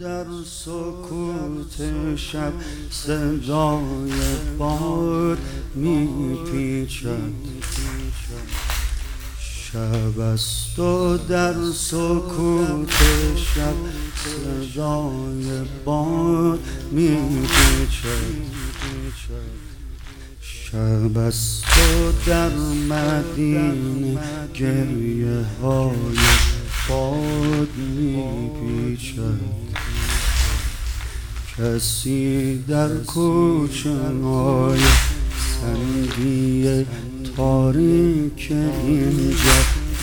در سکوت شب صدای باد میپیچد. شب است و در سکوت شب صدای باد میپیچد. شب است و در مدینه گریه های باد میپیچد. کسی در کوچه های سنگی تاریک اینجا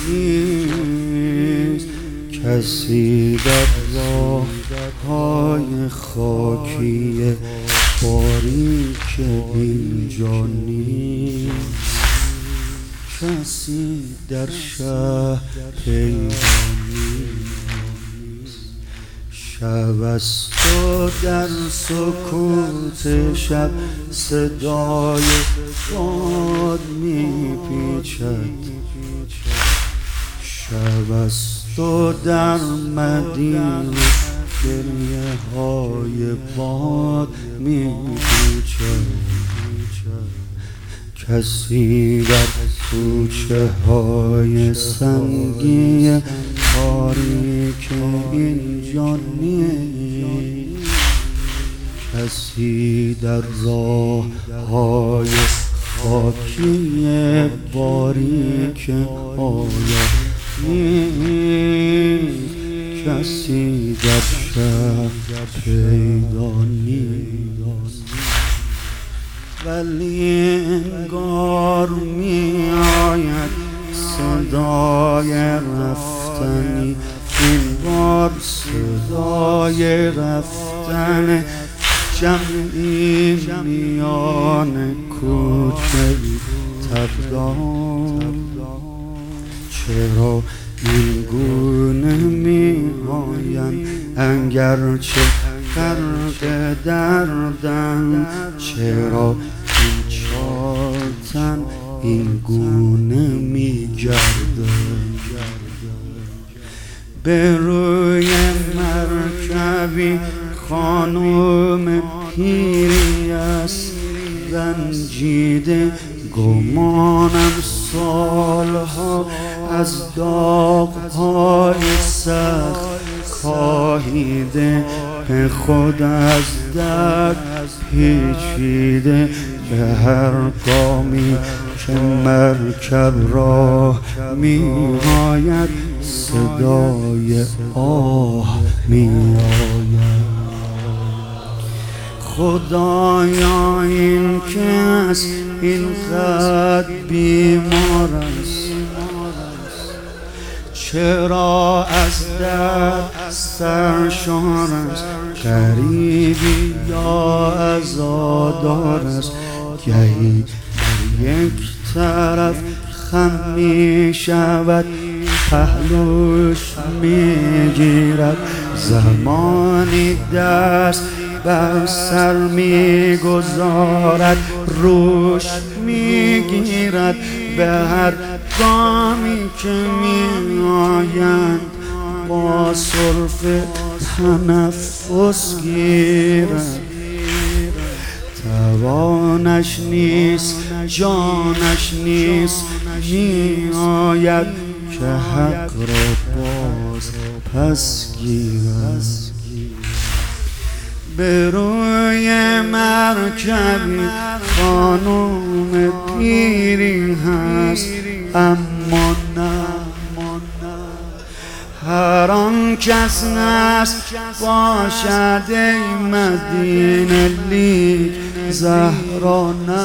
نیست. کسی در راه های خاکی باریک اینجا نیست. کسی در شهر پیدا نیست. شب است و در سکوت شب صدای باد میپیچد. شب است و در مدینه گریه های باد میپیچد. کسی در کوچه های سنگی تاریک اینجا نیست. کسی در راه های خاکی باریک آیا نیست. کسی در شهر پیدا نیست. ولی انگار می آید صدای رفتنی، این بار صدای رفتن جمعی میان کوچه تبدار. چرا این گونه می آیند اگرچه غرق دردن؟ چرا این چارتن این گونه می گردن؟ به روی مرکبی خانم پیری است رنجیده، گمانم سالها از داغ‌های سخت کاهیده، به خود از درد پیچیده. به هر گامی که مرکب راه می‌آید صدای آه می‌آید. خدایا این کس اینقدر بیمار است، چرا از درد سرشار است؟ غریبی یا عزادار است؟ گهی در یک طرف خم می شود، پهلوش می گیرد، زمانی دست بر سر می گذارد، روش می گیرد. به هر گامی که می آیند با سرفه تنفس گیرد. توانش نیست جانش نیست، می آید که حق را باز پس گیرد. به روی مرکبی خانم پیری هست، اما نه هر آن کس نست باشد ای مدینه، لیک زهرا نه.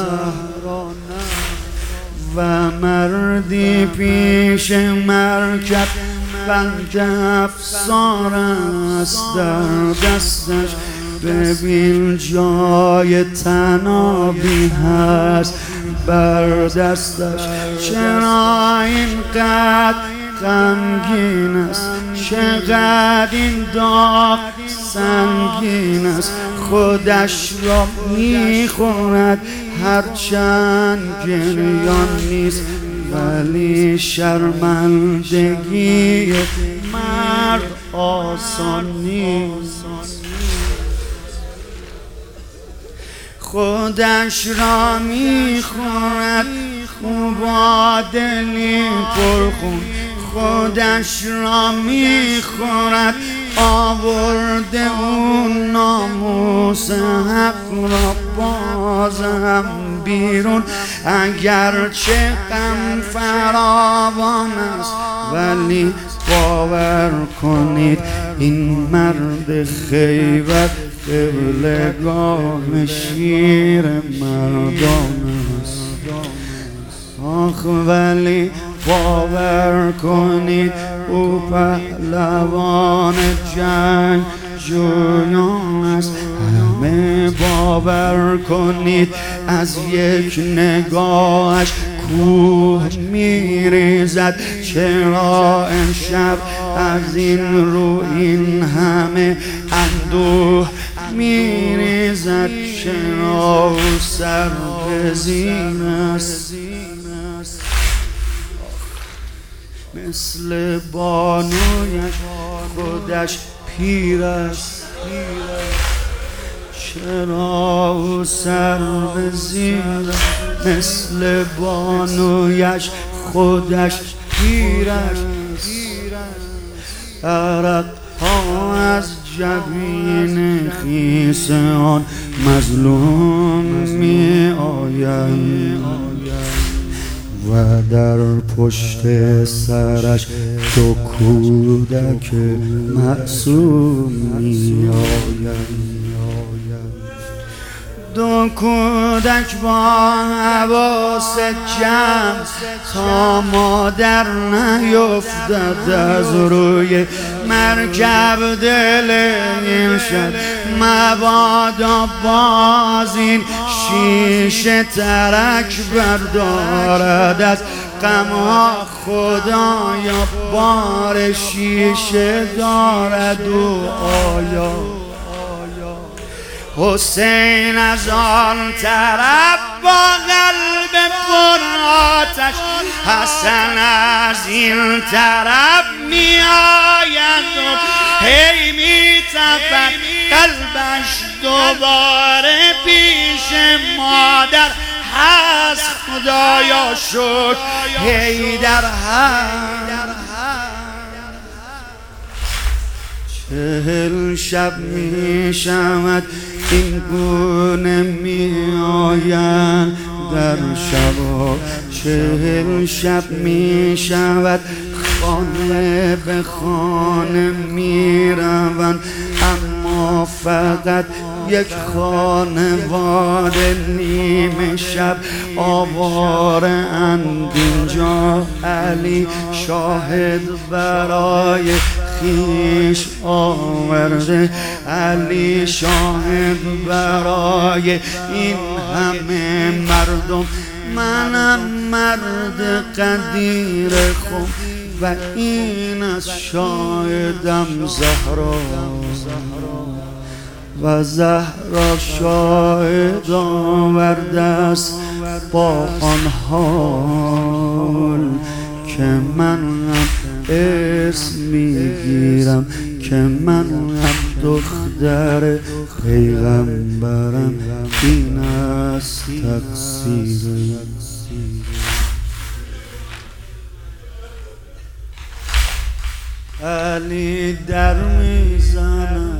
و مردی پیش مرکب بند افسار است در دستش، ببین جای تنابی هست بر دستش. چرا اینقدر غمگین است؟ چقدر این داغ سنگین است؟ خودش را میخورد هرچند گریان نیست، ولی شرمندگی مرد آسان نیست. خودش را میخورد با دلی پرخون، خودش را میخورد آورده اون ناموس حق را بازم بیرون. اگرچه غم فراوان است ولی باور کنید این مرد خیبر قبلگاه شیر مردان است. آخ ولی باور کنید او پهلوان جنگ جویان است. همه باور کنید از یک نگاهش کوه میریزد. چرا امشب از این رو این همه اندوه میریزد؟ چرا او سر به زین است؟ مثل بانویش خودش پیر است. چرا او سر به زیر؟ مثل بانویش خودش پیر است. عرق ها از جبین خیس آن مظلوم می آید و در پشت سرش دو کودک معصوم می آید. دو کودک با حواس جمع تا مادر نیفتد از روی مرکب دل این شب. مبادا باز این شیشه ترک بردارد از غمها. خدایا بار شیشه دارد و آیا حسین از آن طرف با قلب پر آتش، حسن از این طرف می آید و هی می تپد قلبش دوباره پیش مادر هست. خدایا شکر حیدر هست. 40 شب می شود این گونه می آیند در شبا. 40 شب می شود خانه به خانه می روند، اما فقط یک خانواده نیمه شب آواره اند اینجا. علی شاهد برای خیش آورده، علی شاهد برای این همه مردم. منم مرد قدیر خم و این از شاهدم زهرا و زهرا شاهد آورده است با آن حال که من هم اسم میگیرم که من هم دختر پیغمبرم. این است تقصیر علی در میزند،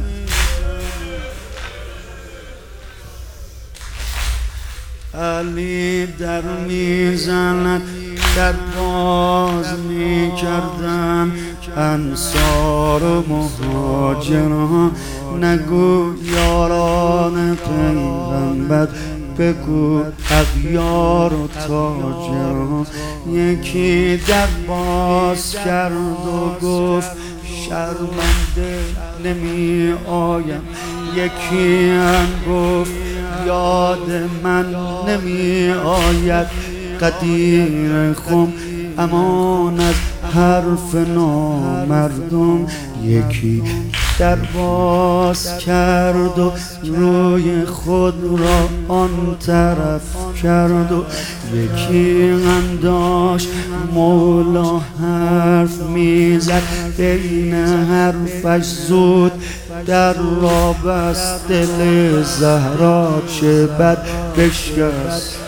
علی در میزند. در باز میکردن انصار و مهاجران، نگو یاران پیغمبر بگو اغیار و تاجران. یکی در باز کرد و گفت شرمنده نمی آیم. یکی هم گفت یاد من نمی آید. قدیر خم امان از حرف نامردم. یکی در باز کرد و روی خود را آن طرف کرد و یکی انداش مولا حرف میزد بین حرفش زود در را بست دل زهرا چه بد بشکست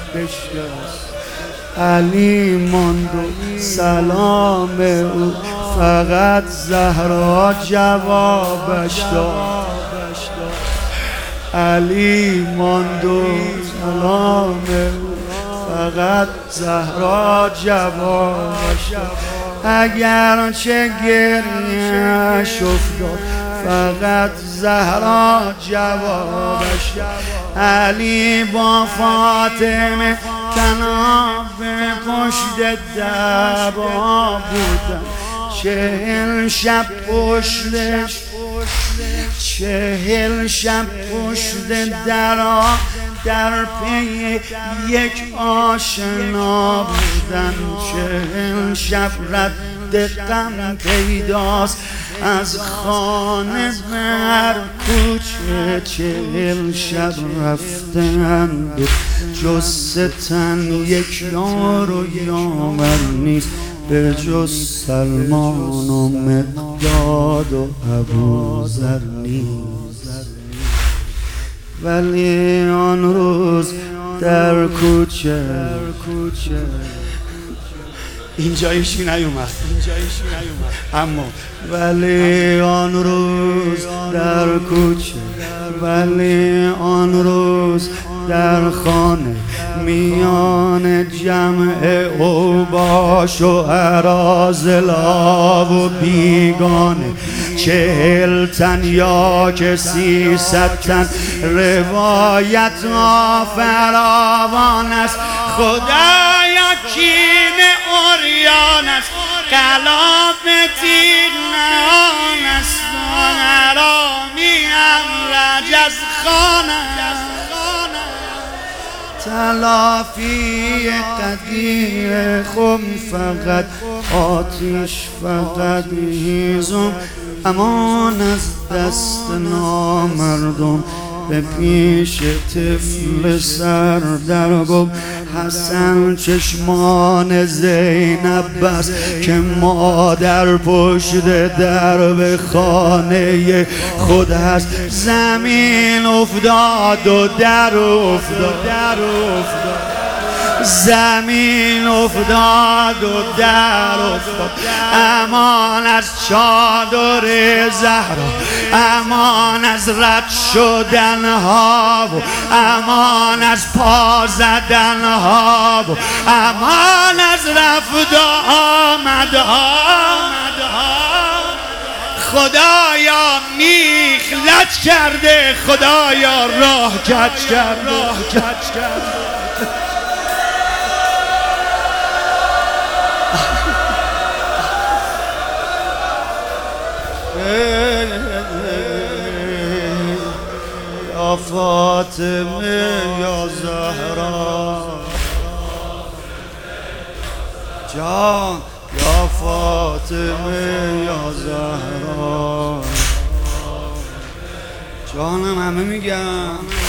علی ماند و سلام او فقط زهرا جوابش داد علی ماند و سلام او فقط زهرا جوابش داد اگر چه گریه‌اش افتاد فقط زهرا جوابش داد علی با فاطمه تنها به پشت درها بودن 40 شب پشت درها در پی یک آشنا بودن 40 شب رد غم پیداست از خانه بر کوچه 40 شب رفتند جز تن یک یار و یاور نیست به جز سلمان و مقداد و ابوذر نیست ولی آن روز در کوچه اینجا ایشی نیومد اما ولی آن روز در کوچه ولی آن روز در خانه میان جمع اوباش و اراذلا و بیگانه 40 تن یا که 300 تن روایت ها فراوان است خدایا کین اوریان است غلاف تیغ نهان است حرامی امرج از خانه تلافی قدیر خم فقط آتیش فقط هیزم امان از دست نامردم به پیش طفل سر در گم حسن چشمان زینب بس که مادر پشت در خانه خود هست زمین افتاد و در افتاد زمین افتاد و در افتاد امان از چادر زهرا امان از رد شدن ها و امان از پا زدن ها و امان از رفت و آمد ها خدایا میخ لج کرده خدایا راه کج کرده یا فاطمه یا زهرا جان یا فاطمه یا زهرا جانم همه میگم